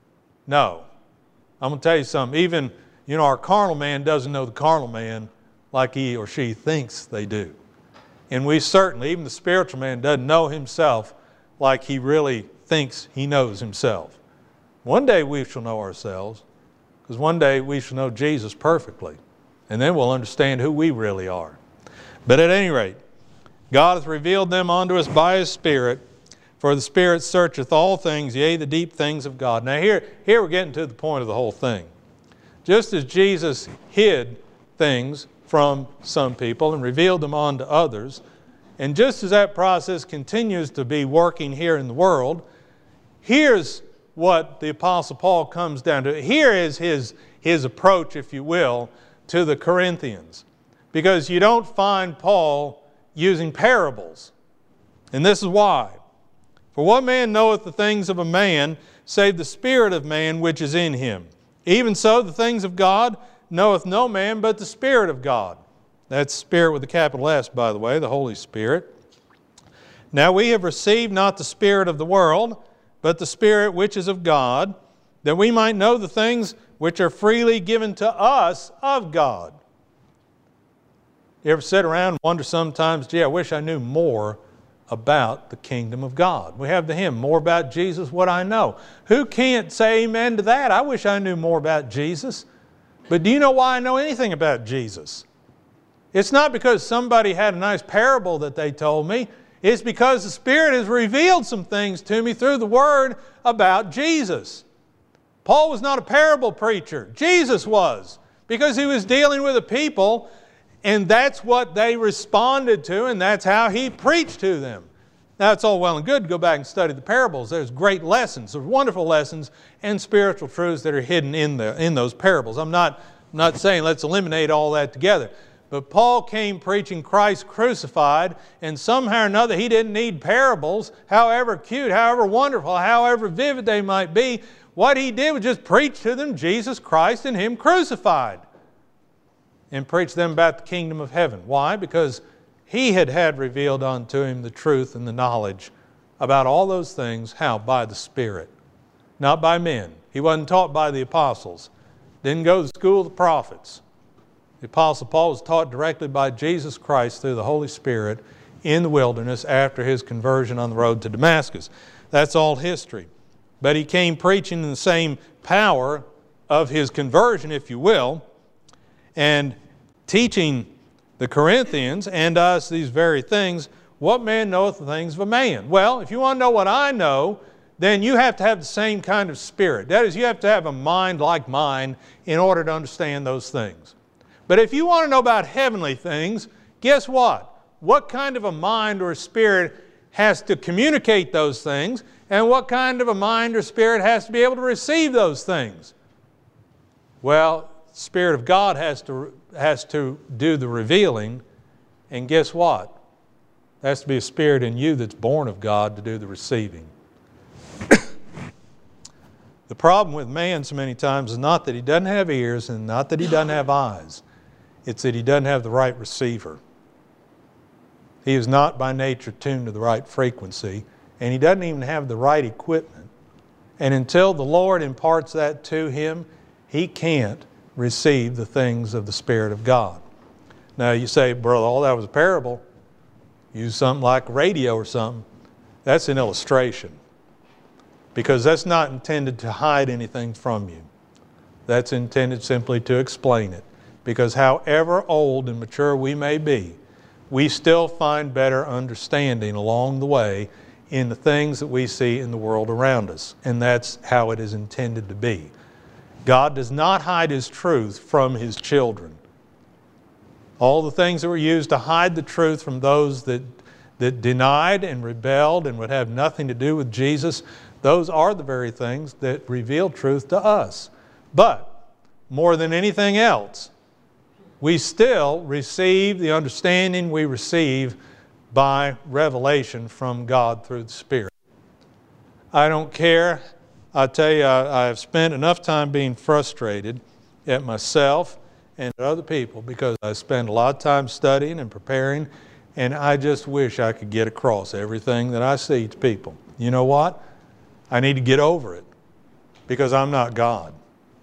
No. I'm going to tell you something. Even, you know, our carnal man doesn't know the carnal man like he or she thinks they do. And we certainly, even the spiritual man, doesn't know himself like he really thinks he knows himself. One day we shall know ourselves, because one day we shall know Jesus perfectly. And then we'll understand who we really are. But at any rate, God hath revealed them unto us by His Spirit, for the Spirit searcheth all things, yea, the deep things of God. Now here, here we're getting to the point of the whole thing. Just as Jesus hid things from some people and revealed them unto others, and just as that process continues to be working here in the world, here's what the Apostle Paul comes down to. Here is his, his approach, if you will, to the Corinthians. Because you don't find Paul using parables. And this is why. For what man knoweth the things of a man, save the spirit of man which is in him? Even so, the things of God knoweth no man but the Spirit of God. That's Spirit with a capital S, by the way, the Holy Spirit. Now we have received not the spirit of the world, but the Spirit which is of God, that we might know the things which are freely given to us of God. You ever sit around and wonder sometimes, gee, I wish I knew more about the kingdom of God. We have the hymn, more about Jesus, what I know. Who can't say amen to that? I wish I knew more about Jesus. But do you know why I know anything about Jesus? It's not because somebody had a nice parable that they told me. It's because the Spirit has revealed some things to me through the Word about Jesus. Paul was not a parable preacher. Jesus was, because he was dealing with a people. And that's what they responded to, and that's how he preached to them. Now, it's all well and good to go back and study the parables. There's great lessons, there's wonderful lessons and spiritual truths that are hidden in, the, in those parables. I'm not, I'm not saying let's eliminate all that together. But Paul came preaching Christ crucified, and somehow or another he didn't need parables, however cute, however wonderful, however vivid they might be. What he did was just preach to them Jesus Christ and Him crucified. And preach them about the kingdom of heaven. Why? Because he had had revealed unto him the truth and the knowledge about all those things. How? By the Spirit. Not by men. He wasn't taught by the apostles. Didn't go to the school of the prophets. The Apostle Paul was taught directly by Jesus Christ through the Holy Spirit in the wilderness after his conversion on the road to Damascus. That's all history. But he came preaching in the same power of his conversion, if you will, and teaching the Corinthians and us these very things. What man knoweth the things of a man? Well, if you want to know what I know, then you have to have the same kind of spirit. That is, you have to have a mind like mine in order to understand those things. But if you want to know about heavenly things, guess what? What kind of a mind or a spirit has to communicate those things, and what kind of a mind or spirit has to be able to receive those things? Well, the Spirit of God has to, has to do the revealing, and guess what? There has to be a spirit in you that's born of God to do the receiving. The problem with man so many times is not that he doesn't have ears and not that he doesn't have eyes. It's that he doesn't have the right receiver. He is not by nature tuned to the right frequency, and he doesn't even have the right equipment. And until the Lord imparts that to him, he can't receive the things of the Spirit of God. Now you say, brother, all that was a parable. Use something like radio or something. That's an illustration, because that's not intended to hide anything from you. That's intended simply to explain it. Because however old and mature we may be, we still find better understanding along the way in the things that we see in the world around us. And that's how it is intended to be. God does not hide His truth from His children. All the things that were used to hide the truth from those that, that denied and rebelled and would have nothing to do with Jesus, those are the very things that reveal truth to us. But more than anything else, we still receive the understanding we receive by revelation from God through the Spirit. I don't care. I tell you, I, I've spent enough time being frustrated at myself and at other people because I spend a lot of time studying and preparing, and I just wish I could get across everything that I see to people. You know what? I need to get over it because I'm not God.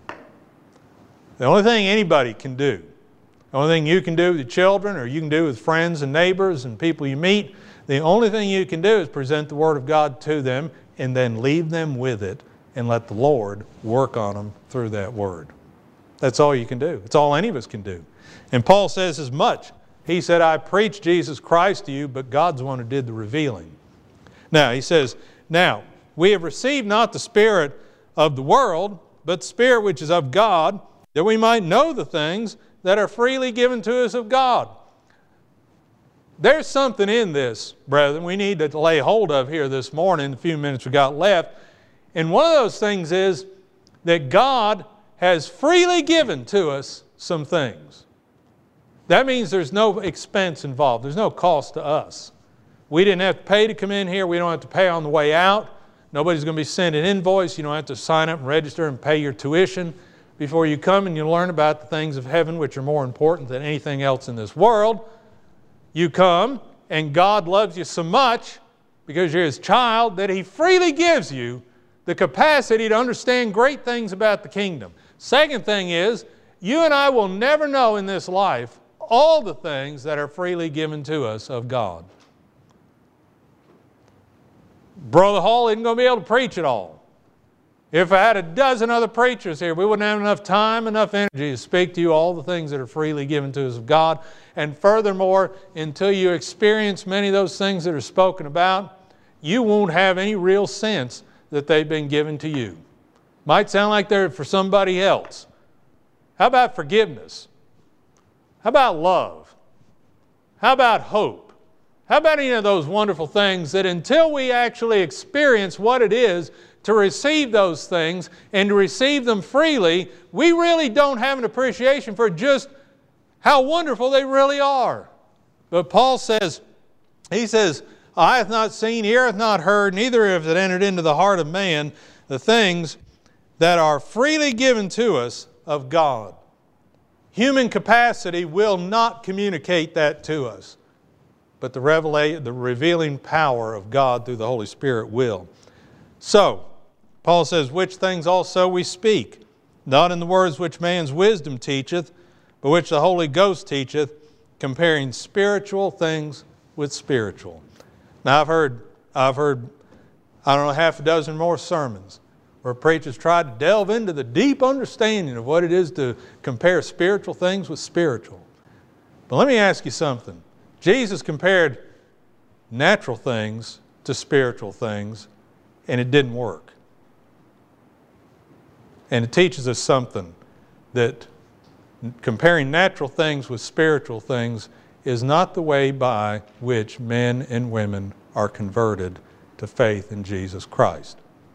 The only thing anybody can do, the only thing you can do with your children or you can do with friends and neighbors and people you meet, the only thing you can do is present the Word of God to them and then leave them with it and let the Lord work on them through that Word. That's all you can do. It's all any of us can do. And Paul says as much. He said, I preach Jesus Christ to you, but God's the one who did the revealing. Now, he says, now, we have received not the spirit of the world, but the Spirit which is of God, that we might know the things that are freely given to us of God. There's something in this, brethren, we need to lay hold of here this morning, the few minutes we got left. And one of those things is that God has freely given to us some things. That means there's no expense involved. There's no cost to us. We didn't have to pay to come in here. We don't have to pay on the way out. Nobody's going to be sent an invoice. You don't have to sign up and register and pay your tuition before you come and you learn about the things of heaven, which are more important than anything else in this world. You come, and God loves you so much because you're His child that He freely gives you the capacity to understand great things about the kingdom. Second thing is, you and I will never know in this life all the things that are freely given to us of God. Brother Hall isn't going to be able to preach it all. If I had a dozen other preachers here, we wouldn't have enough time, enough energy to speak to you all the things that are freely given to us of God. And furthermore, until you experience many of those things that are spoken about, you won't have any real sense that they've been given to you. Might sound like they're for somebody else. How about forgiveness? How about love? How about hope? How about any of those wonderful things that until we actually experience what it is to receive those things and to receive them freely, we really don't have an appreciation for just how wonderful they really are. But Paul says, he says, eye hath not seen, ear hath not heard, neither have it entered into the heart of man the things that are freely given to us of God. Human capacity will not communicate that to us, but the, revela- the revealing power of God through the Holy Spirit will. So, Paul says, which things also we speak, not in the words which man's wisdom teacheth, but which the Holy Ghost teacheth, comparing spiritual things with spiritual. Now I've heard, I've heard, I don't know, half a dozen more sermons where preachers try to delve into the deep understanding of what it is to compare spiritual things with spiritual. But let me ask you something. Jesus compared natural things to spiritual things, and it didn't work. And it teaches us something, that comparing natural things with spiritual things is not the way by which men and women are converted to faith in Jesus Christ.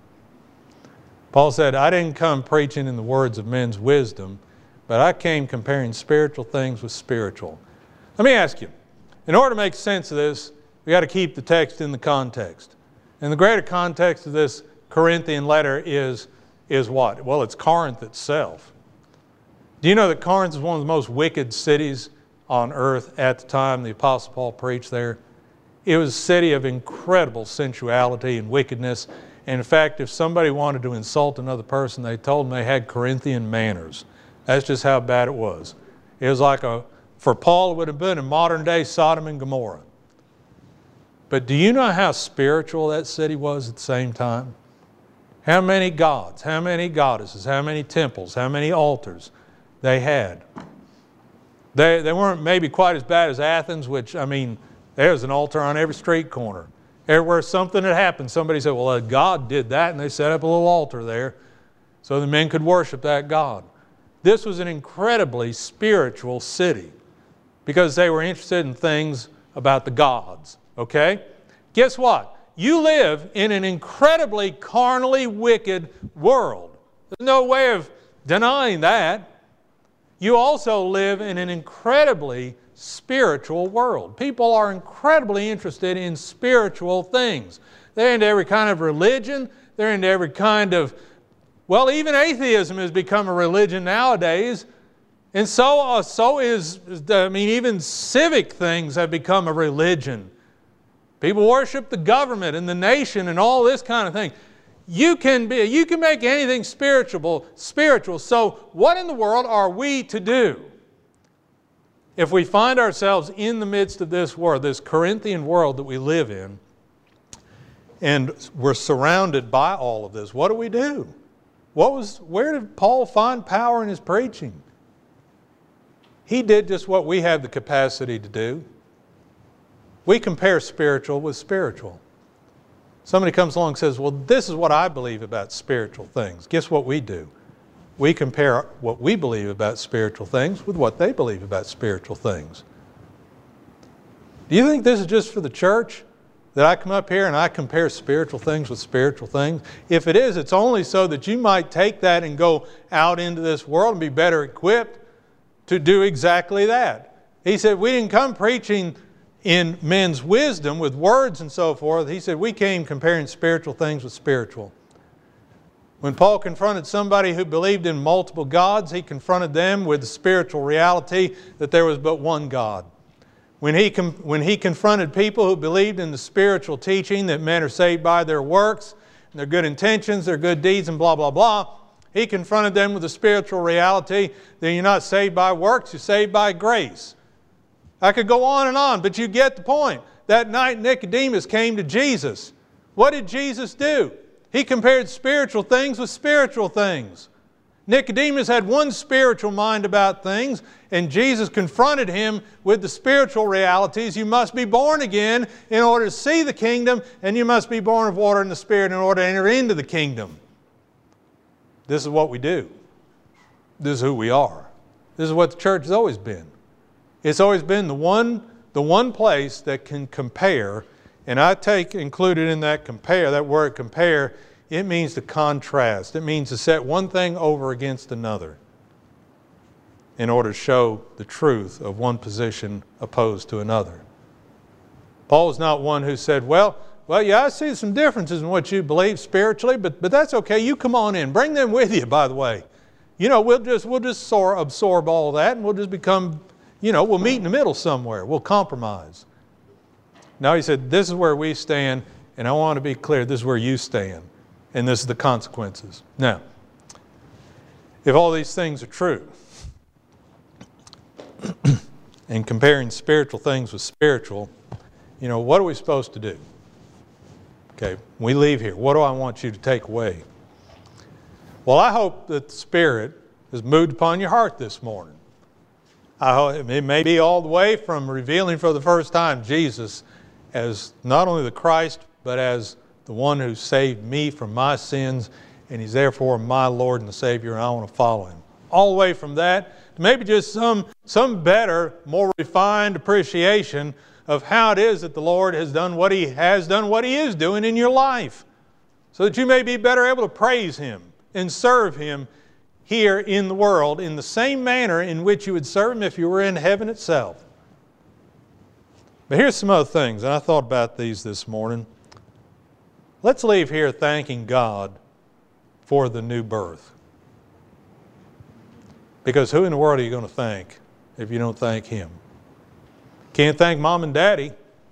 Paul said, I didn't come preaching in the words of men's wisdom, but I came comparing spiritual things with spiritual. Let me ask you, in order to make sense of this, we got to keep the text in the context. And the greater context of this Corinthian letter is, is what? Well, it's Corinth itself. Do you know that Corinth is one of the most wicked cities on earth at the time the Apostle Paul preached there? It was a city of incredible sensuality and wickedness. And in fact, if somebody wanted to insult another person, they told them they had Corinthian manners. That's just how bad it was. It was like a, for Paul, it would have been a modern day Sodom and Gomorrah. But do you know how spiritual that city was at the same time? How many gods, how many goddesses, how many temples, how many altars they had? They, they weren't maybe quite as bad as Athens, which, I mean, there was an altar on every street corner. Everywhere something had happened, somebody said, well, God did that, and they set up a little altar there so the men could worship that God. This was an incredibly spiritual city because they were interested in things about the gods, okay? Guess what? You live in an incredibly carnally wicked world. There's no way of denying that. You also live in an incredibly spiritual world. People are incredibly interested in spiritual things. They're into every kind of religion. They're into every kind of, well, even atheism has become a religion nowadays. And so, uh, so is, I mean, even civic things have become a religion. People worship the government and the nation and all this kind of thing. You can be, you can make anything spiritual, spiritual. So what in the world are we to do? If we find ourselves in the midst of this world, this Corinthian world that we live in, and we're surrounded by all of this, what do we do? What was, where did Paul find power in his preaching? He did just what we have the capacity to do. We compare spiritual with spiritual. Somebody comes along and says, well, this is what I believe about spiritual things. Guess what we do? We compare what we believe about spiritual things with what they believe about spiritual things. Do you think this is just for the church? That I come up here and I compare spiritual things with spiritual things? If it is, it's only so that you might take that and go out into this world and be better equipped to do exactly that. He said, we didn't come preaching in men's wisdom with words and so forth. He said, we came comparing spiritual things with spiritual. When Paul confronted somebody who believed in multiple gods, he confronted them with the spiritual reality that there was but one God. When he, when he confronted people who believed in the spiritual teaching that men are saved by their works, and their good intentions, their good deeds, and blah, blah, blah, he confronted them with the spiritual reality that you're not saved by works, you're saved by grace. I could go on and on, but you get the point. That night Nicodemus came to Jesus. What did Jesus do? He compared spiritual things with spiritual things. Nicodemus had one spiritual mind about things, and Jesus confronted him with the spiritual realities. You must be born again in order to see the kingdom, and you must be born of water and the Spirit in order to enter into the kingdom. This is what we do. This is who we are. This is what the church has always been. It's always been the one, the one place that can compare, and I take included in that compare, that word compare, it means to contrast. It means to set one thing over against another in order to show the truth of one position opposed to another. Paul is not one who said, well, well, yeah, I see some differences in what you believe spiritually, but, but that's okay. You come on in. Bring them with you, by the way. You know, we'll just, we'll just soar, absorb all that, and we'll just become, you know, we'll meet in the middle somewhere. We'll compromise. Now he said, this is where we stand, and I want to be clear, this is where you stand. And this is the consequences. Now, if all these things are true, and comparing spiritual things with spiritual, you know, what are we supposed to do? Okay, we leave here. What do I want you to take away? Well, I hope that the Spirit has moved upon your heart this morning. I hope it may be all the way from revealing for the first time Jesus as not only the Christ, but as the one who saved me from my sins, and He's therefore my Lord and Savior, and I want to follow Him. All the way from that to maybe just some, some better, more refined appreciation of how it is that the Lord has done what He has done, what He is doing in your life, so that you may be better able to praise Him and serve Him here in the world in the same manner in which you would serve Him if you were in heaven itself. But here's some other things, and I thought about these this morning. Let's leave here thanking God for the new birth. Because who in the world are you going to thank if you don't thank Him? Can't thank Mom and Daddy.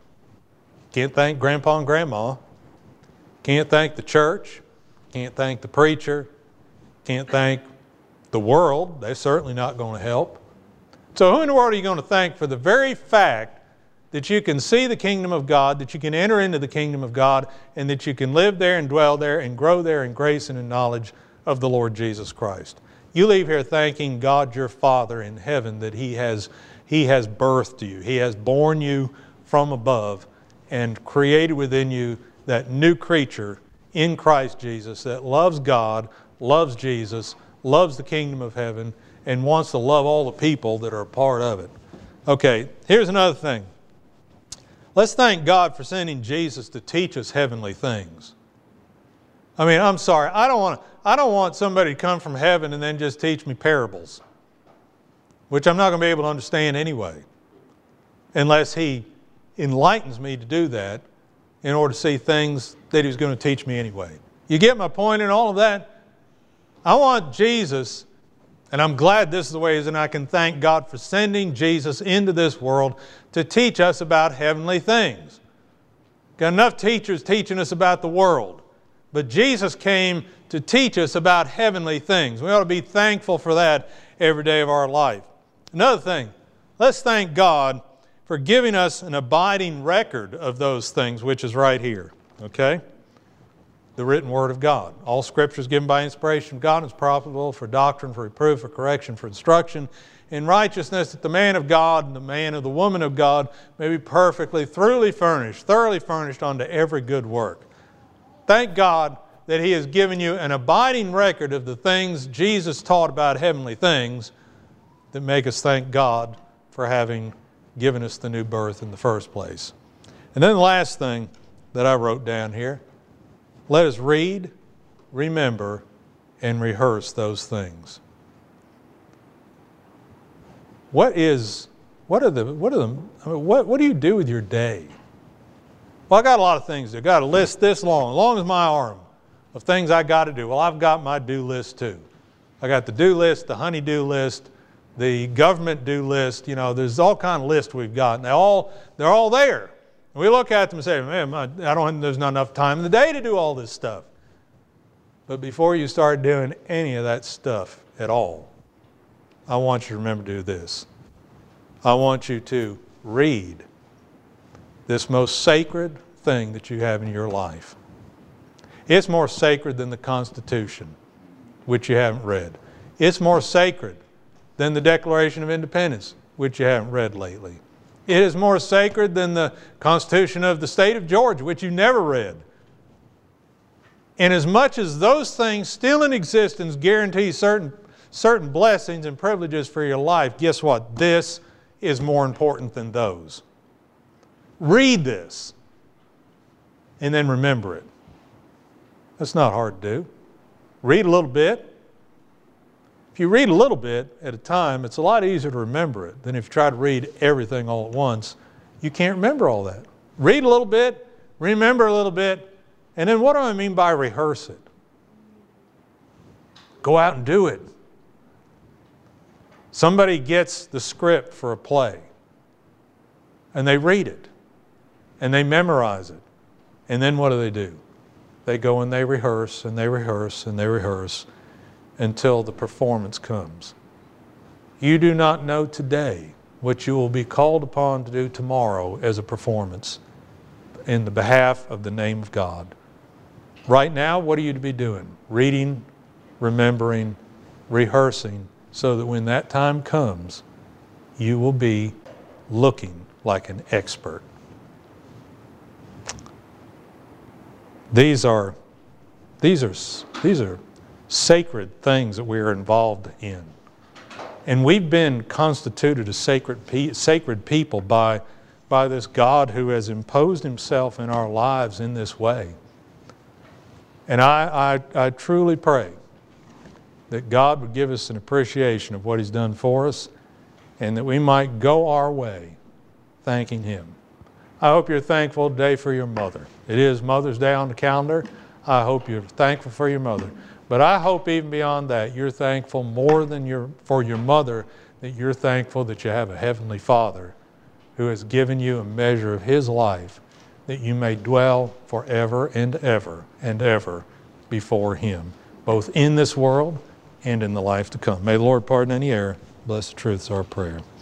Can't thank Grandpa and Grandma. Can't thank the church. Can't thank the preacher. Can't thank the world. They're certainly not going to help. So who in the world are you going to thank for the very fact that you can see the kingdom of God, that you can enter into the kingdom of God, and that you can live there and dwell there and grow there in grace and in knowledge of the Lord Jesus Christ? You leave here thanking God your Father in heaven that He has, He has birthed you. He has born you from above and created within you that new creature in Christ Jesus that loves God, loves Jesus, loves the kingdom of heaven, and wants to love all the people that are a part of it. Okay, here's another thing. Let's thank God for sending Jesus to teach us heavenly things. I mean, I'm sorry, I don't want to, I don't want somebody to come from heaven and then just teach me parables, which I'm not going to be able to understand anyway, unless He enlightens me to do that in order to see things that He's going to teach me anyway. You get my point in all of that? I want Jesus, and I'm glad this is the way it is, and I can thank God for sending Jesus into this world to teach us about heavenly things. Got enough teachers teaching us about the world, but Jesus came to teach us about heavenly things. We ought to be thankful for that every day of our life. Another thing, let's thank God for giving us an abiding record of those things, which is right here, okay? The written Word of God. All Scripture is given by inspiration of God and is profitable for doctrine, for reproof, for correction, for instruction in righteousness, that the man of God and the man of the woman of God may be perfectly, thoroughly furnished, thoroughly furnished unto every good work. Thank God that He has given you an abiding record of the things Jesus taught about heavenly things that make us thank God for having given us the new birth in the first place. And then the last thing that I wrote down here, let us read, remember, and rehearse those things. What is, what are the, what are the, I mean, what, what do you do with your day? Well, I got a lot of things to do. I've got a list this long, as long as my arm, of things I got to do. Well, I've got my do list too. I got the do list, the honey-do list, the government do list. You know, there's all kind of lists we've got. And they're all, they're all there. And we look at them and say, man, I don't, there's not enough time in the day to do all this stuff. But before you start doing any of that stuff at all, I want you to remember to do this. I want you to read this most sacred thing that you have in your life. It's more sacred than the Constitution, which you haven't read. It's more sacred than the Declaration of Independence, which you haven't read lately. It is more sacred than the Constitution of the State of Georgia, which you never read. And as much as those things still in existence guarantee certain, certain blessings and privileges for your life, guess what? This is more important than those. Read this and then remember it. That's not hard to do. Read a little bit. If you read a little bit at a time, it's a lot easier to remember it than if you try to read everything all at once. You can't remember all that. Read a little bit, remember a little bit, and then what do I mean by rehearse it? Go out and do it. Somebody gets the script for a play, and they read it, and they memorize it, and then what do they do? They go and they rehearse, and they rehearse, and they rehearse, until the performance comes. You do not know today what you will be called upon to do tomorrow as a performance in the behalf of the name of God. Right now, what are you to be doing? Reading, remembering, rehearsing, so that when that time comes, you will be looking like an expert. These are, these are, these are sacred things that we are involved in. And we've been constituted a sacred, pe sacred people by, by this God who has imposed himself in our lives in this way. And I, I, I truly pray that God would give us an appreciation of what he's done for us, and that we might go our way thanking him. I hope you're thankful today for your mother. It is Mother's Day on the calendar. I hope you're thankful for your mother. But I hope even beyond that, you're thankful more than your, for your mother, that you're thankful that you have a Heavenly Father who has given you a measure of his life, that you may dwell forever and ever and ever before him, both in this world and in the life to come. May the Lord pardon any error. Bless the truth is our prayer.